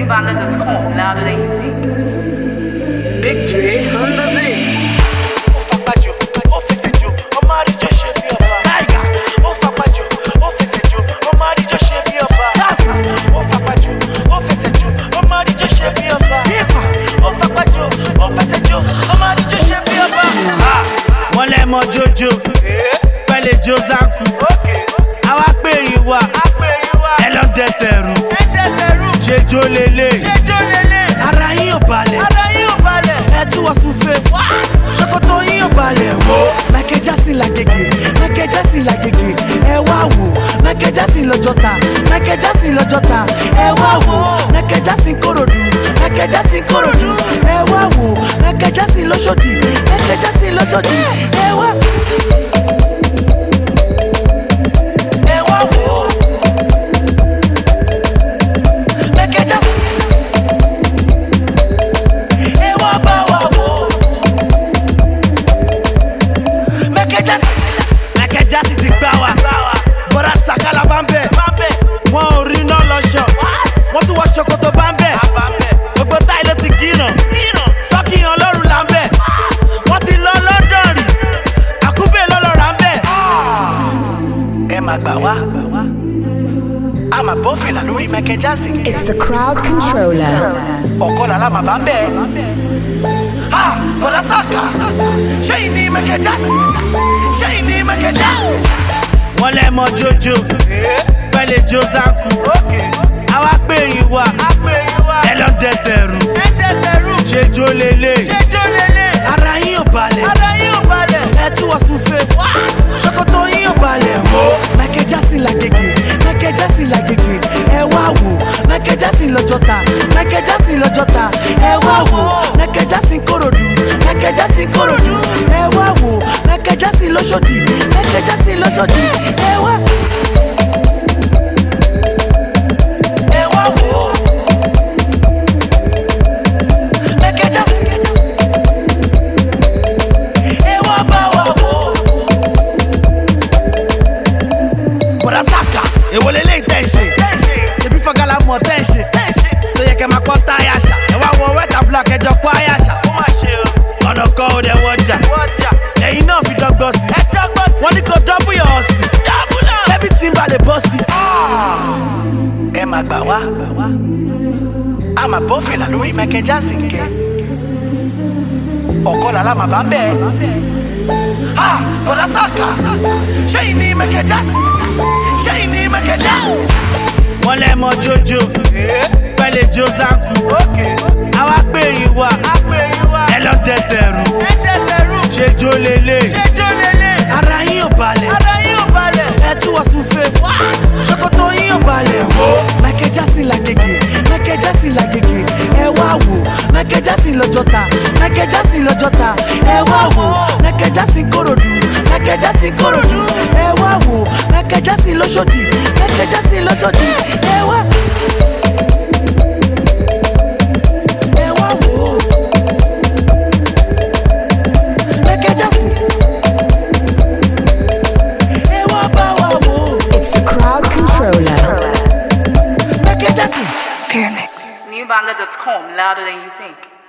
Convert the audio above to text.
Newbanger.com, louder than you think. Big Dre on the beat. Mọ jojo pẹ̀lẹ́ jozaku àwa pèrìn wa ẹ lọ dẹsẹ̀ rú ṣe jó lélẹ̀ ara yín ò balẹ̀ ẹ tún wọ́n súnfẹ́ ṣòkòtò yín ò balẹ̀ wò Michael Jackson làgègè ẹ wá wò Michael Jackson lọ́jọ́ta ẹ wá wò Michael Jackson kòròdú ẹ wá wò Michael Jackson lọ́ṣọ́dì ẹ wá. It's the crowd controller. Okola la mabambe. Ah, Bola Saka. Shaini Michael Jackson. Wọ́n lẹ mọ jojo. Pẹ̀lẹ́ jozaku. Àwa pèrìn wa. Ẹ lọ dẹsẹ̀ rú. Ṣe jó lélẹ̀. Ara yín ò balẹ̀. Ẹ tún wọ́n súnfẹ́. Ṣòkòtò yín ò balẹ̀ wò. Michael Jackson làgègè. Ẹ wá wò Michael Jackson lọ́jọ́ta ẹ wá wò Michael Jackson kòròdú ẹ wá wò Michael Jackson lọ́ṣọ́dì ẹ wá. Michael Jackson ẹ wá bá wa wò. Bọ̀dá Saka èwo lélẹ́yìí tẹ̀ ṣe ṣebí fọ́gálà mọ̀ tẹ̀ ṣe tó yẹ kẹ́ máa kọ́ táyà ṣá ẹ wá wọ wẹ́tà block ẹjọ́ kó àyà ṣá ọ̀nà kan ò dẹ̀ wọ́jà ẹ̀yin náà fi dọ́gbọ́n sí wọ́n ní kò dọ́bù yọ̀ ọ́ sí ẹbí tí ń balẹ̀ bọ́ sí. ẹ máa gbà wá a máa bọ́ fìlà lórí Michael Jackson kẹ́ ọ̀kọ́lá la máa bá ń bẹ́ẹ̀. Bola Saka ṣẹ́yìn ní Michael Jackson wọ́n lẹ mọ jojo pẹ̀lẹ́ jozaku àwa pèrìn wa ẹ lọ dẹsẹ̀ rú ṣe jó lélẹ̀ ara yín ò balẹ̀ ẹ tún wọ́n súnfẹ́ ṣòkòtò yín ò balẹ̀ wò Michael Jackson làgègè ẹ wá wò Michael Jackson lọ́jọ́ta ẹ wá wò Michael Jackson kòròdú ẹ wá wò Michael Jackson lọ́ṣọ́dì ẹ wá. Michael Jackson ẹ wá bá wa wò. It's the crowd controller. Michael Jackson. Spirit Mix. Newbanger.com, louder than you think.